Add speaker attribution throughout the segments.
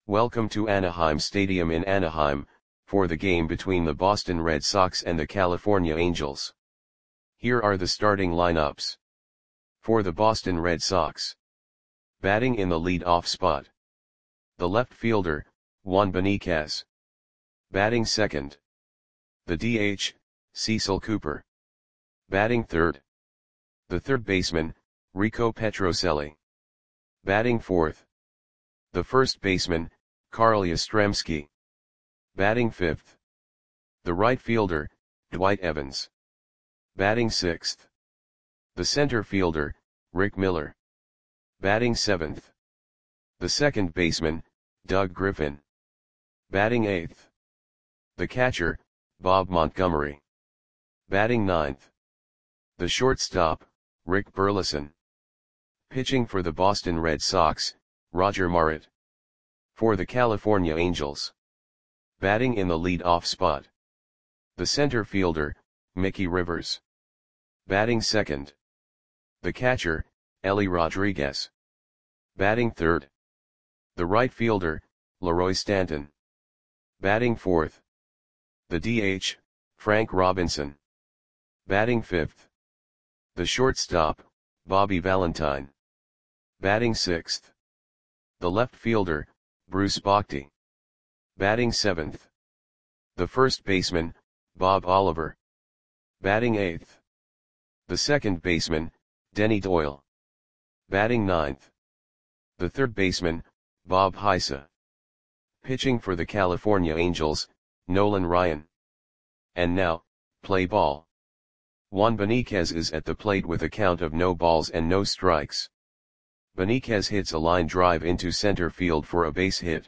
Speaker 1: Welcome to Anaheim Stadium in Anaheim, for the game between the Boston Red Sox and the California Angels. Here are the starting lineups. For the Boston Red Sox. Batting in the lead-off spot. The left fielder, Juan Beniquez. Batting second. The DH, Cecil Cooper. Batting third. The third baseman, Rico Petrocelli. Batting fourth. The first baseman, Carl Yastrzemski. Batting fifth. The right fielder, Dwight Evans. Batting sixth. The center fielder, Rick Miller. Batting seventh. The second baseman, Doug Griffin. Batting eighth. The catcher, Bob Montgomery. Batting ninth. The shortstop, Rick Burleson. Pitching for the Boston Red Sox, Roger Marit. For the California Angels. Batting in the lead-off spot. The center fielder, Mickey Rivers. Batting second. The catcher, Ellie Rodriguez. Batting third. The right fielder, Leroy Stanton. Batting fourth. The DH, Frank Robinson. Batting fifth. The shortstop, Bobby Valentine. Batting sixth. The left fielder, Bruce Bochy. Batting seventh. The first baseman, Bob Oliver. Batting eighth. The second baseman, Denny Doyle. Batting ninth. The third baseman, Bob Heisa. Pitching for the California Angels, Nolan Ryan. And now, play ball. Juan Beniquez is at the plate with a count of no balls and no strikes. Beniquez hits a line drive into center field for a base hit.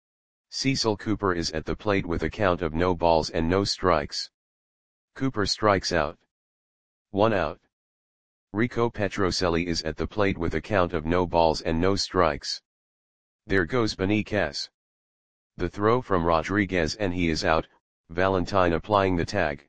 Speaker 1: Cecil Cooper is at the plate with a count of no balls and no strikes. Cooper strikes out. 1 out. Rico Petrocelli is at the plate with a count of no balls and no strikes. There goes Beniquez. The throw from Rodriguez and he is out, Valentine applying the tag.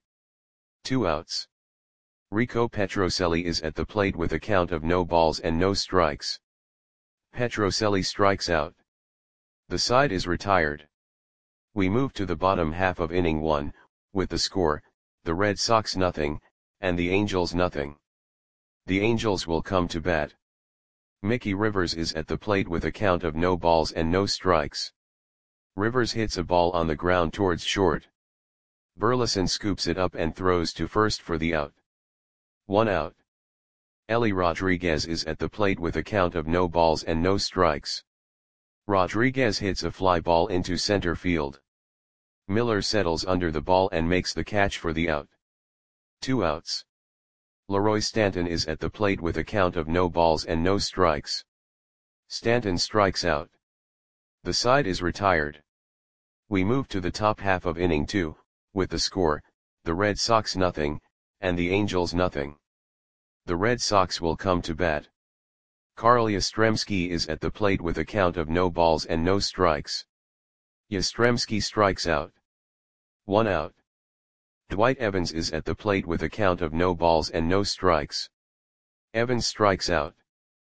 Speaker 1: 2 outs. Rico Petrocelli is at the plate with a count of no balls and no strikes. Petrocelli strikes out. The side is retired. We move to the bottom half of inning 1, with the score, the Red Sox nothing, and the Angels nothing. The Angels will come to bat. Mickey Rivers is at the plate with a count of no balls and no strikes. Rivers hits a ball on the ground towards short. Burleson scoops it up and throws to first for the out. 1 out. Ellie Rodriguez is at the plate with a count of no balls and no strikes. Rodriguez hits a fly ball into center field. Miller settles under the ball and makes the catch for the out. 2 outs. Leroy Stanton is at the plate with a count of no balls and no strikes. Stanton strikes out. The side is retired. We move to the top half of inning 2, with the score, the Red Sox nothing, and the Angels nothing. The Red Sox will come to bat. Carl Yastrzemski is at the plate with a count of no balls and no strikes. Yastrzemski strikes out. 1 out. Dwight Evans is at the plate with a count of no balls and no strikes. Evans strikes out.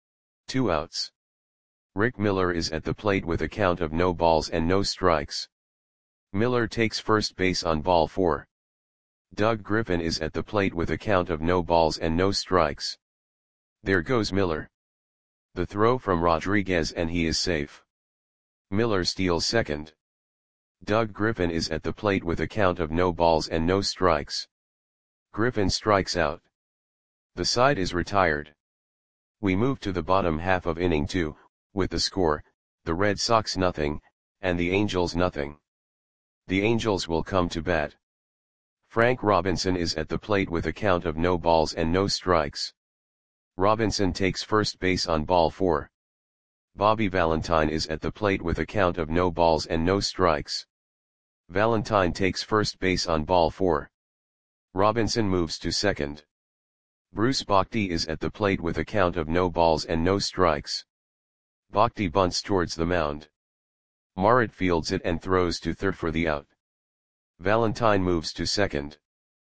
Speaker 1: 2 outs. Rick Miller is at the plate with a count of no balls and no strikes. Miller takes first base on ball 4. Doug Griffin is at the plate with a count of no balls and no strikes. There goes Miller. The throw from Rodriguez and he is safe. Miller steals second. Doug Griffin is at the plate with a count of no balls and no strikes. Griffin strikes out. The side is retired. We move to the bottom half of inning 2, with the score, the Red Sox nothing, and the Angels nothing. The Angels will come to bat. Frank Robinson is at the plate with a count of no balls and no strikes. Robinson takes first base on ball 4. Bobby Valentine is at the plate with a count of no balls and no strikes. Valentine takes first base on ball 4. Robinson moves to second. Bruce Bochy is at the plate with a count of no balls and no strikes. Bochy bunts towards the mound. Marit fields it and throws to third for the out. Valentine moves to second.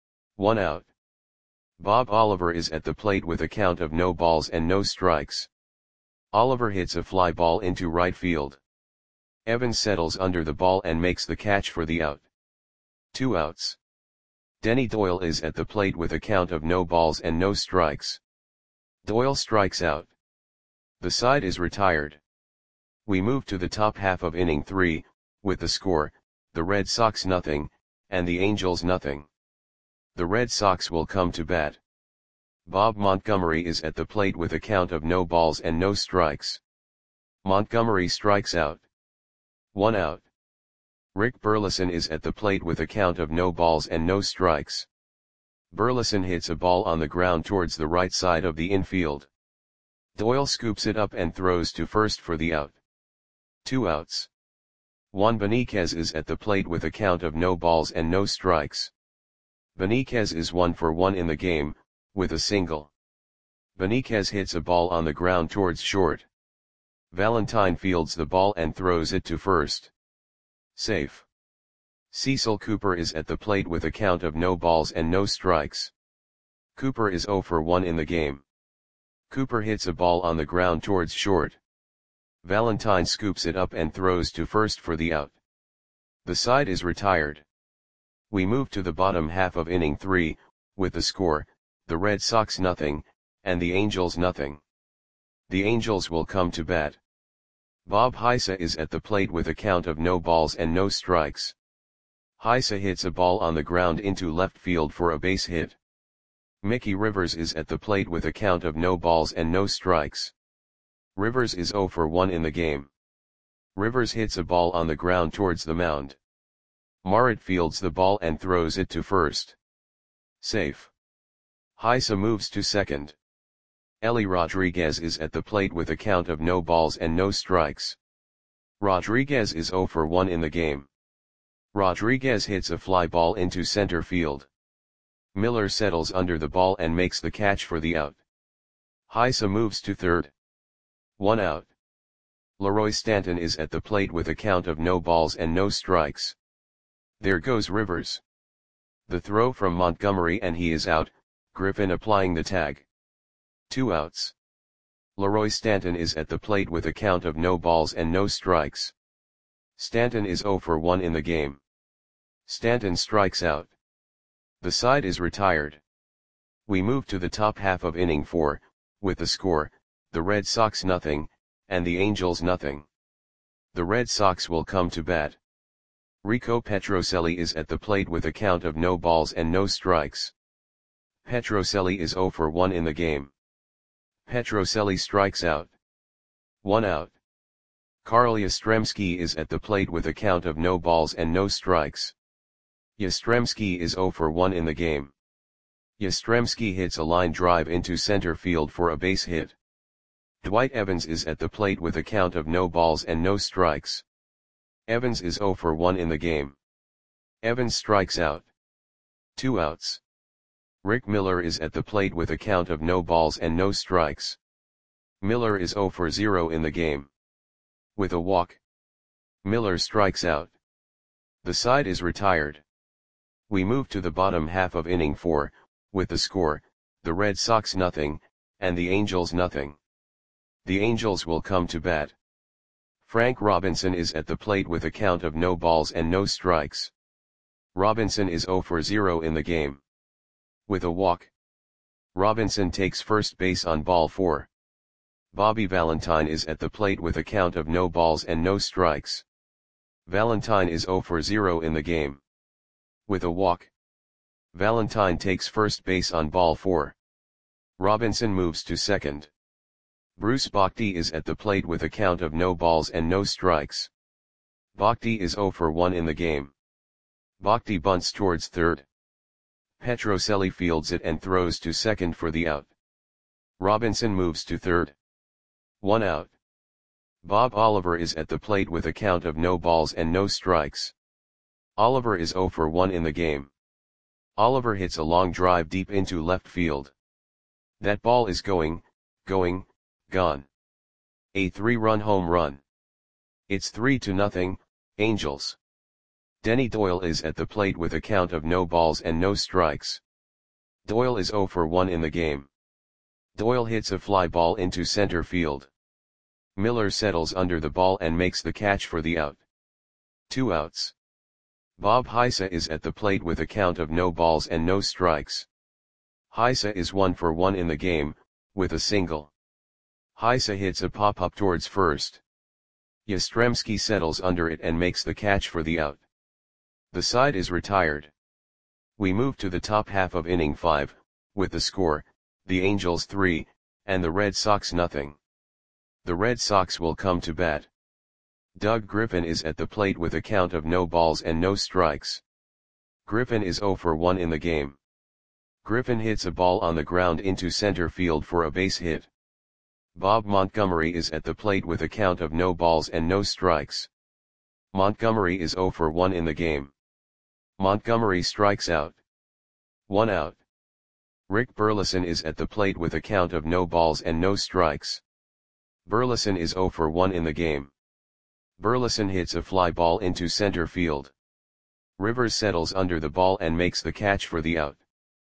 Speaker 1: 1 out. Bob Oliver is at the plate with a count of no balls and no strikes. Oliver hits a fly ball into right field. Evans settles under the ball and makes the catch for the out. 2 outs. Denny Doyle is at the plate with a count of no balls and no strikes. Doyle strikes out. The side is retired. We move to the top half of inning 3, with the score, the Red Sox nothing, and the Angels nothing. The Red Sox will come to bat. Bob Montgomery is at the plate with a count of no balls and no strikes. Montgomery strikes out. 1 out. Rick Burleson is at the plate with a count of no balls and no strikes. Burleson hits a ball on the ground towards the right side of the infield. Doyle scoops it up and throws to first for the out. 2 outs. Juan Beniquez is at the plate with a count of no balls and no strikes. Beniquez is 1 for 1 in the game, with a single. Beniquez hits a ball on the ground towards short. Valentine fields the ball and throws it to first. Safe. Cecil Cooper is at the plate with a count of no balls and no strikes. Cooper is 0 for 1 in the game. Cooper hits a ball on the ground towards short. Valentine scoops it up and throws to first for the out. The side is retired. We move to the bottom half of inning 3, with the score, the Red Sox nothing, and the Angels nothing. The Angels will come to bat. Bob Heisa is at the plate with a count of no balls and no strikes. Heisa hits a ball on the ground into left field for a base hit. Mickey Rivers is at the plate with a count of no balls and no strikes. Rivers is 0 for 1 in the game. Rivers hits a ball on the ground towards the mound. Marit fields the ball and throws it to first. Safe. Heisa moves to second. Ellie Rodriguez is at the plate with a count of no balls and no strikes. Rodriguez is 0 for 1 in the game. Rodriguez hits a fly ball into center field. Miller settles under the ball and makes the catch for the out. Heisa moves to third. 1 out. Leroy Stanton is at the plate with a count of no balls and no strikes. There goes Rivers. The throw from Montgomery and he is out, Griffin applying the tag. 2 outs. Leroy Stanton is at the plate with a count of no balls and no strikes. Stanton is 0 for 1 in the game. Stanton strikes out. The side is retired. We move to the top half of inning 4, with the score, the Red Sox nothing, and the Angels nothing. The Red Sox will come to bat. Rico Petrocelli is at the plate with a count of no balls and no strikes. Petrocelli is 0 for 1 in the game. Petrocelli strikes out. 1 out. Carl Yastrzemski is at the plate with a count of no balls and no strikes. Yastrzemski is 0 for 1 in the game. Yastrzemski hits a line drive into center field for a base hit. Dwight Evans is at the plate with a count of no balls and no strikes. Evans is 0 for 1 in the game. Evans strikes out. 2 outs. Rick Miller is at the plate with a count of no balls and no strikes. Miller is 0 for 0 in the game. With a walk. Miller strikes out. The side is retired. We move to the bottom half of inning 4, with the score, the Red Sox nothing, and the Angels nothing. The Angels will come to bat. Frank Robinson is at the plate with a count of no balls and no strikes. Robinson is 0 for 0 in the game. With a walk. Robinson takes first base on ball 4. Bobby Valentine is at the plate with a count of no balls and no strikes. Valentine is 0 for 0 in the game. With a walk. Valentine takes first base on ball 4. Robinson moves to second. Bruce Bochy is at the plate with a count of no balls and no strikes. Bochy is 0 for 1 in the game. Bochy bunts towards third. Petrocelli fields it and throws to second for the out. Robinson moves to third. 1 out. Bob Oliver is at the plate with a count of no balls and no strikes. Oliver is 0 for 1 in the game. Oliver hits a long drive deep into left field. That ball is gone. A 3-run home run. It's 3-0, Angels. Denny Doyle is at the plate with a count of no balls and no strikes. Doyle is 0 for 1 in the game. Doyle hits a fly ball into center field. Miller settles under the ball and makes the catch for the out. 2 outs. Bob Heisa is at the plate with a count of no balls and no strikes. Heisa is 1 for 1 in the game, with a single. Heisa hits a pop-up towards first. Yastrzemski settles under it and makes the catch for the out. The side is retired. We move to the top half of inning 5, with the score, the Angels 3, and the Red Sox nothing. The Red Sox will come to bat. Doug Griffin is at the plate with a count of no balls and no strikes. Griffin is 0 for 1 in the game. Griffin hits a ball on the ground into center field for a base hit. Bob Montgomery is at the plate with a count of no balls and no strikes. Montgomery is 0 for 1 in the game. Montgomery strikes out. 1 out. Rick Burleson is at the plate with a count of no balls and no strikes. Burleson is 0 for 1 in the game. Burleson hits a fly ball into center field. Rivers settles under the ball and makes the catch for the out.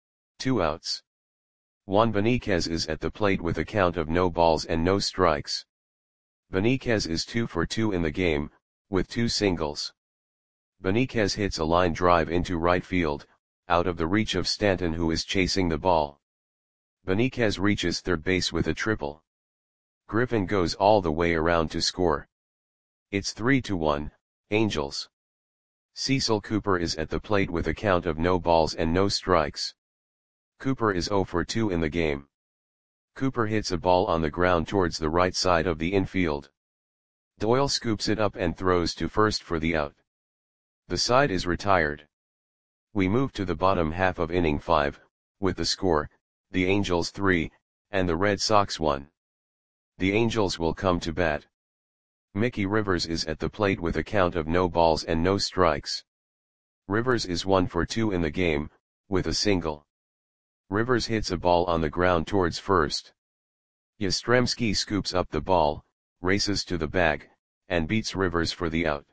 Speaker 1: 2 outs. Juan Beniquez is at the plate with a count of no balls and no strikes. Beniquez is 2 for 2 in the game, with 2 singles. Beniquez hits a line drive into right field, out of the reach of Stanton who is chasing the ball. Beniquez reaches third base with a triple. Griffin goes all the way around to score. It's 3-1, Angels. Cecil Cooper is at the plate with a count of no balls and no strikes. Cooper is 0 for 2 in the game. Cooper hits a ball on the ground towards the right side of the infield. Doyle scoops it up and throws to first for the out. The side is retired. We move to the bottom half of inning 5, with the score, the Angels 3, and the Red Sox 1. The Angels will come to bat. Mickey Rivers is at the plate with a count of no balls and no strikes. Rivers is 1 for 2 in the game, with a single. Rivers hits a ball on the ground towards first. Yastrzemski scoops up the ball, races to the bag, and beats Rivers for the out.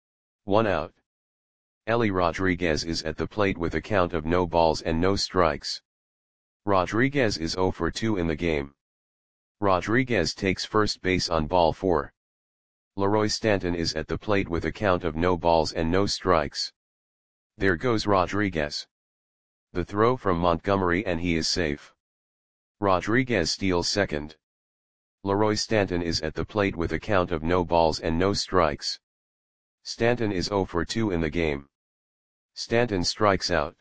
Speaker 1: 1 out. Ellie Rodriguez is at the plate with a count of no balls and no strikes. Rodriguez is 0 for 2 in the game. Rodriguez takes first base on ball 4. Leroy Stanton is at the plate with a count of no balls and no strikes. There goes Rodriguez. The throw from Montgomery and he is safe. Rodriguez steals second. Leroy Stanton is at the plate with a count of no balls and no strikes. Stanton is 0 for 2 in the game. Stanton strikes out.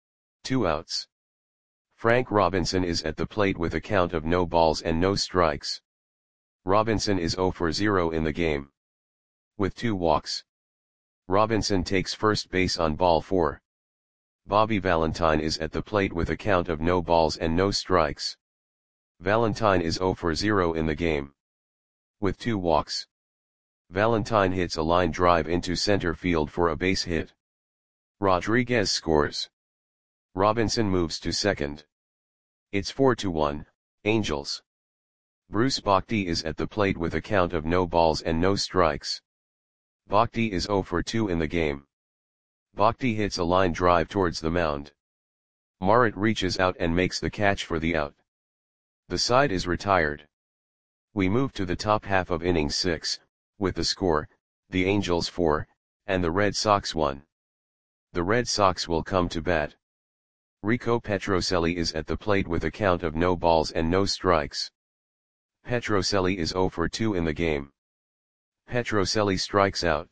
Speaker 1: 2 outs. Frank Robinson is at the plate with a count of no balls and no strikes. Robinson is 0 for 0 in the game. With 2 walks. Robinson takes first base on ball 4. Bobby Valentine is at the plate with a count of no balls and no strikes. Valentine is 0 for 0 in the game. With 2 walks. Valentine hits a line drive into center field for a base hit. Rodriguez scores. Robinson moves to second. It's 4-1, Angels. Bruce Bochy is at the plate with a count of no balls and no strikes. Bochy is 0 for 2 in the game. Bochy hits a line drive towards the mound. Marit reaches out and makes the catch for the out. The side is retired. We move to the top half of inning 6, with the score, the Angels 4, and the Red Sox 1. The Red Sox will come to bat. Rico Petrocelli is at the plate with a count of no balls and no strikes. Petrocelli is 0 for 2 in the game. Petrocelli strikes out.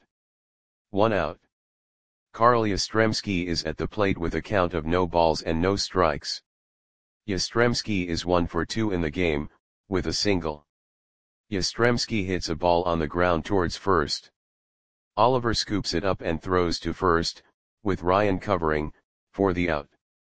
Speaker 1: 1 out. Carl Yastrzemski is at the plate with a count of no balls and no strikes. Yastrzemski is 1 for 2 in the game, with a single. Yastrzemski hits a ball on the ground towards first. Oliver scoops it up and throws to first, with Ryan covering, for the out.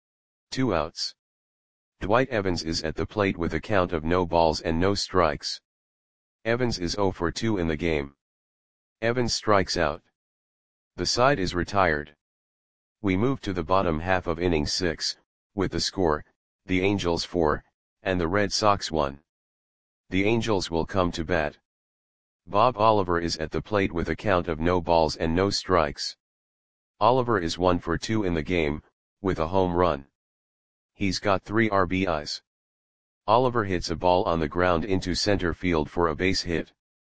Speaker 1: 2 outs. Dwight Evans is at the plate with a count of no balls and no strikes. Evans is 0 for 2 in the game. Evans strikes out. The side is retired. We move to the bottom half of inning 6, with the score, the Angels 4, and the Red Sox 1. The Angels will come to bat. Bob Oliver is at the plate with a count of no balls and no strikes. Oliver is 1 for 2 in the game, with a home run. He's got 3 RBIs. Oliver hits a ball on the ground into center field for a base hit.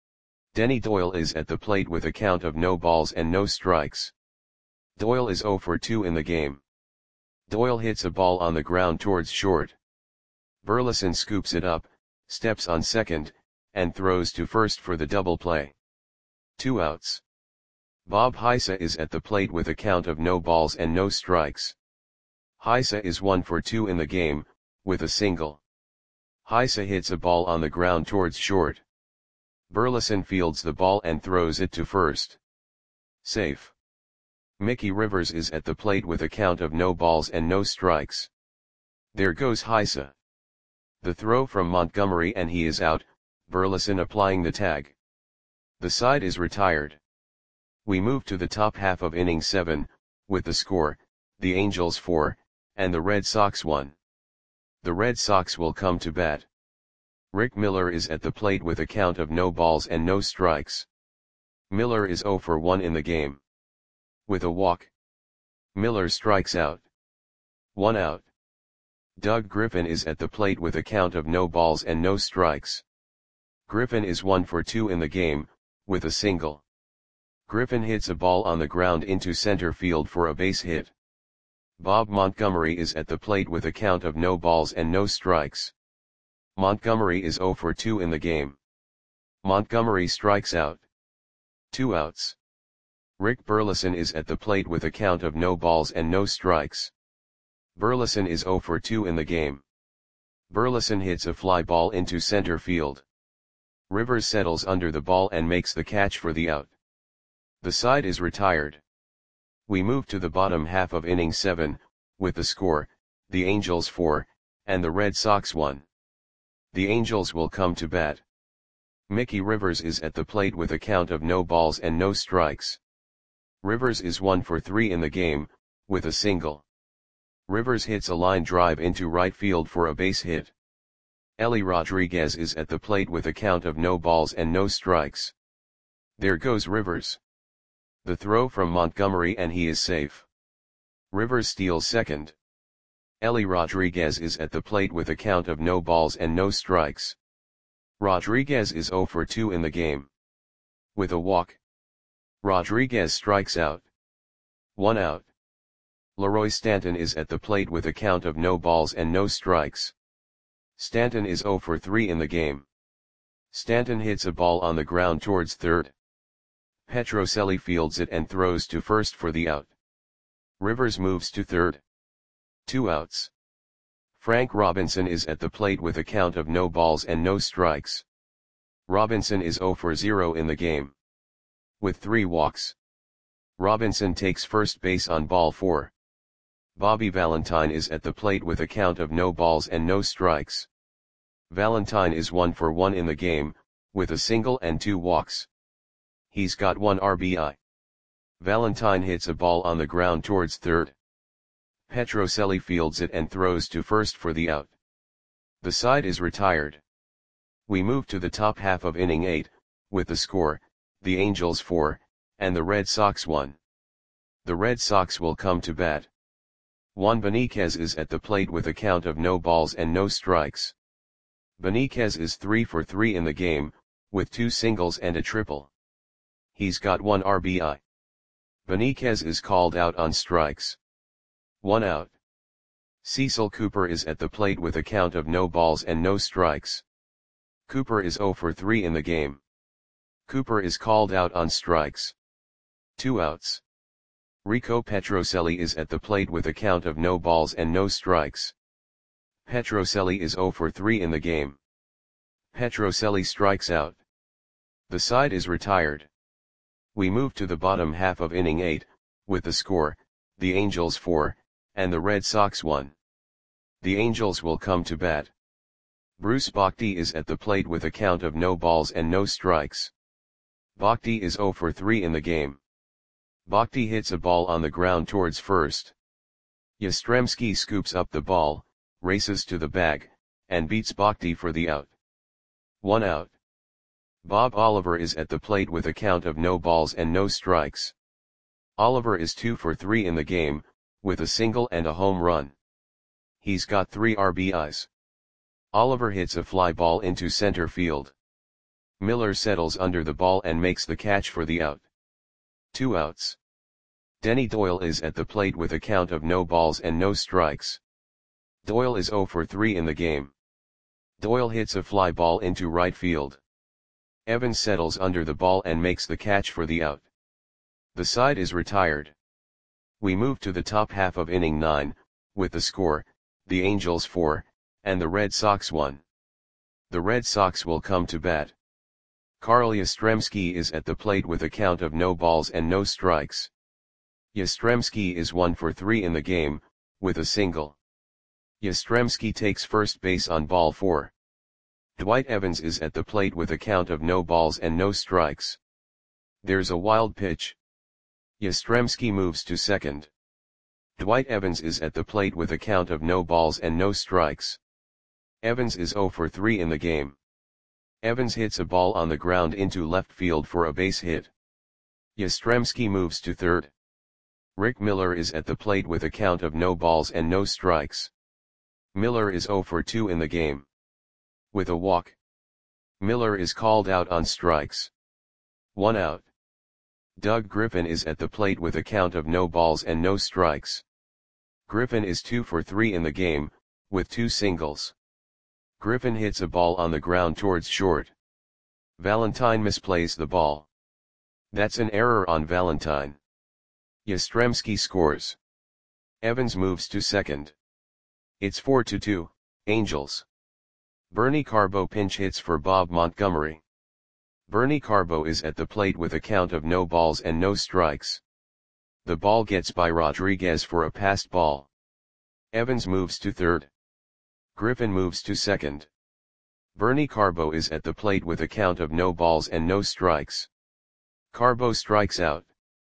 Speaker 1: Denny Doyle is at the plate with a count of no balls and no strikes. Doyle is 0 for 2 in the game. Doyle hits a ball on the ground towards short. Burleson scoops it up, steps on second, and throws to first for the double play. 2 outs. Bob Heisa is at the plate with a count of no balls and no strikes. Heisa is 1 for 2 in the game, with a single. Heisa hits a ball on the ground towards short. Burleson fields the ball and throws it to first. Safe. Mickey Rivers is at the plate with a count of no balls and no strikes. There goes Heisa. The throw from Montgomery and he is out, Burleson applying the tag. The side is retired. We move to the top half of inning 7, with the score, the Angels 4, and the Red Sox 1. The Red Sox will come to bat. Rick Miller is at the plate with a count of no balls and no strikes. Miller is 0 for 1 in the game. With a walk, Miller strikes out. 1 out. Doug Griffin is at the plate with a count of no balls and no strikes. Griffin is 1 for 2 in the game, with a single. Griffin hits a ball on the ground into center field for a base hit. Bob Montgomery is at the plate with a count of no balls and no strikes. Montgomery is 0 for 2 in the game. Montgomery strikes out. 2 outs. Rick Burleson is at the plate with a count of no balls and no strikes. Burleson is 0 for 2 in the game. Burleson hits a fly ball into center field. Rivers settles under the ball and makes the catch for the out. The side is retired. We move to the bottom half of inning 7, with the score, the Angels 4, and the Red Sox 1. The Angels will come to bat. Mickey Rivers is at the plate with a count of no balls and no strikes. Rivers is 1 for 3 in the game, with a single. Rivers hits a line drive into right field for a base hit. Ellie Rodriguez is at the plate with a count of no balls and no strikes. There goes Rivers. The throw from Montgomery and he is safe. Rivers steals second. Ellie Rodriguez is at the plate with a count of no balls and no strikes. Rodriguez is 0 for 2 in the game. With a walk, Rodriguez strikes out. 1 out. Leroy Stanton is at the plate with a count of no balls and no strikes. Stanton is 0 for 3 in the game. Stanton hits a ball on the ground towards third. Petrocelli fields it and throws to first for the out. Rivers moves to third. 2 outs. Frank Robinson is at the plate with a count of no balls and no strikes. Robinson is 0 for 0 in the game. With 3 walks, Robinson takes first base on ball 4. Bobby Valentine is at the plate with a count of no balls and no strikes. Valentine is 1 for 1 in the game, with a single and 2 walks. He's got 1 RBI. Valentine hits a ball on the ground towards third. Petrocelli fields it and throws to first for the out. The side is retired. We move to the top half of inning 8, with the score, the Angels 4, and the Red Sox 1. The Red Sox will come to bat. Juan Beniquez is at the plate with a count of no balls and no strikes. Beniquez is 3 for 3 in the game, with 2 singles and a triple. He's got 1 RBI. Beniquez is called out on strikes. 1 out. Cecil Cooper is at the plate with a count of no balls and no strikes. Cooper is 0 for 3 in the game. Cooper is called out on strikes. 2 outs. Rico Petrocelli is at the plate with a count of no balls and no strikes. Petrocelli is 0 for 3 in the game. Petrocelli strikes out. The side is retired. We move to the bottom half of inning 8, with the score, the Angels 4, and the Red Sox 1. The Angels will come to bat. Bruce Bochy is at the plate with a count of no balls and no strikes. Bochy is 0 for 3 in the game. Bochy hits a ball on the ground towards first. Yastrzemski scoops up the ball, races to the bag, and beats Bochy for the out. 1 out. Bob Oliver is at the plate with a count of no balls and no strikes. Oliver is 2 for 3 in the game, with a single and a home run. He's got 3 RBIs. Oliver hits a fly ball into center field. Miller settles under the ball and makes the catch for the out. 2 outs. Denny Doyle is at the plate with a count of no balls and no strikes. Doyle is 0 for 3 in the game. Doyle hits a fly ball into right field. Evans settles under the ball and makes the catch for the out. The side is retired. We move to the top half of inning 9, with the score, the Angels 4, and the Red Sox 1. The Red Sox will come to bat. Carl Yastrzemski is at the plate with a count of no balls and no strikes. Yastrzemski is 1 for 3 in the game, with a single. Yastrzemski takes first base on ball 4. Dwight Evans is at the plate with a count of no balls and no strikes. There's a wild pitch. Yastrzemski moves to second. Dwight Evans is at the plate with a count of no balls and no strikes. Evans is 0 for 3 in the game. Evans hits a ball on the ground into left field for a base hit. Yastrzemski moves to third. Rick Miller is at the plate with a count of no balls and no strikes. Miller is 0 for 2 in the game. With a walk, Miller is called out on strikes. 1 out. Doug Griffin is at the plate with a count of no balls and no strikes. Griffin is 2 for 3 in the game, with 2 singles. Griffin hits a ball on the ground towards short. Valentine misplays the ball. That's an error on Valentine. Yastrzemski scores. Evans moves to second. It's 4-2, Angels. Bernie Carbo pinch hits for Bob Montgomery. Bernie Carbo is at the plate with a count of no balls and no strikes. The ball gets by Rodriguez for a passed ball. Evans moves to third. Griffin moves to second. Bernie Carbo is at the plate with a count of no balls and no strikes. Carbo strikes out.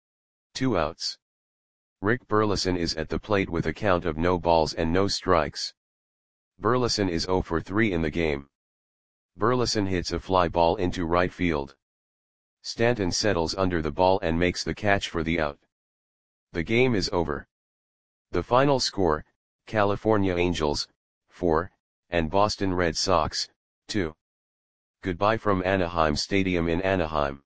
Speaker 1: 2 outs. Rick Burleson is at the plate with a count of no balls and no strikes. Burleson is 0 for 3 in the game. Burleson hits a fly ball into right field. Stanton settles under the ball and makes the catch for the out. The game is over. The final score, California Angels, 4, and Boston Red Sox, 2. Goodbye from Anaheim Stadium in Anaheim.